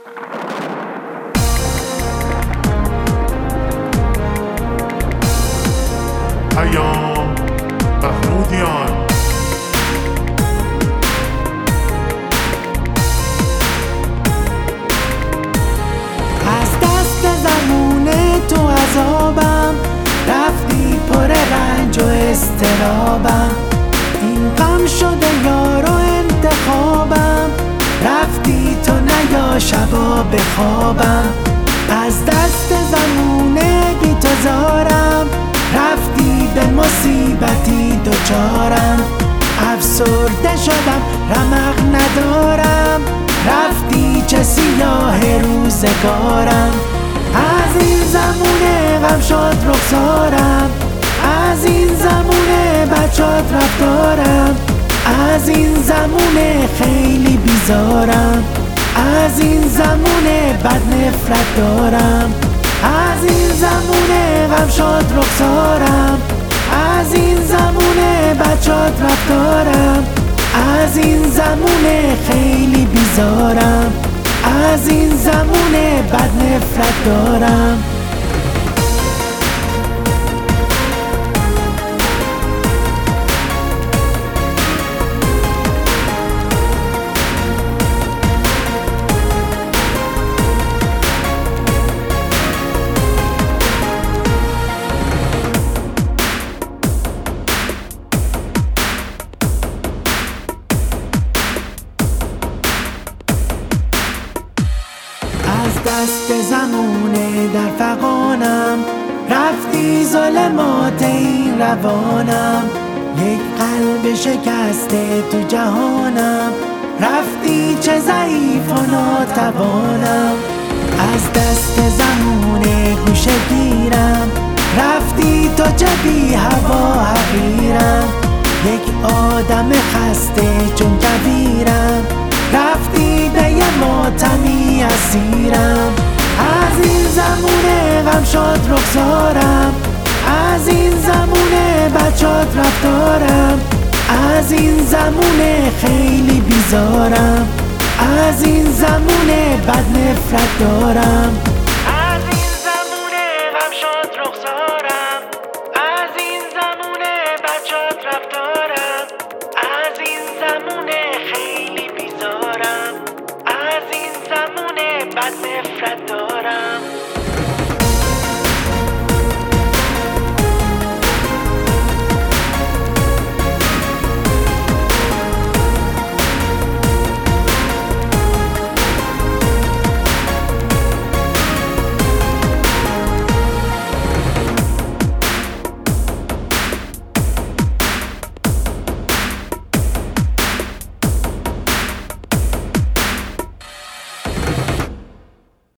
پیام محمودیان. از دست زمون تو عذابم رفتی، پر رنج و اضطرابم. این غم شده یار و انتخابم، رفتی تو نیا شبا بخوابم. از دست زمون بی تو زارم، رفتی به مصیبتی دوچارم. افسرده شدم رمق ندارم، رفتی چه سیاه روزگارم. از این زمونه غم شد رخسارم، از این زمونه بد شد رفتارم. از این زمونه خیلی بیزارم، از این زمونه بد نفرت دارم. از این زمونه غم شد رخسارم، از این زمونه بد شد رفتارم. از این زمونه خیلی بیزارم، از این زمونه بد نفرت دارم. از دست زمونه در فغانم، رفتی ظلمات این روانم. یک قلب شکسته تو جهانم، رفتی چه ضعیف و ناتوانم. از دست زمونه گوشه گیرم، رفتی تو چه بی هوا حقیرم. یک آدم خسته چون کویرم، رفتی به یه ماتمی اسیرم. از این زمونه غم شد رخسارم، از این زمونه بد شد رفتارم. از این زمونه خیلی بیزارم، از این زمونه بد نفرت دارم. از این زمونه غم شد رخسارم، از این زمونه بد شد رفتارم. از این زمونه خیلی بیزارم، از این زمونه بد نفرت دارم.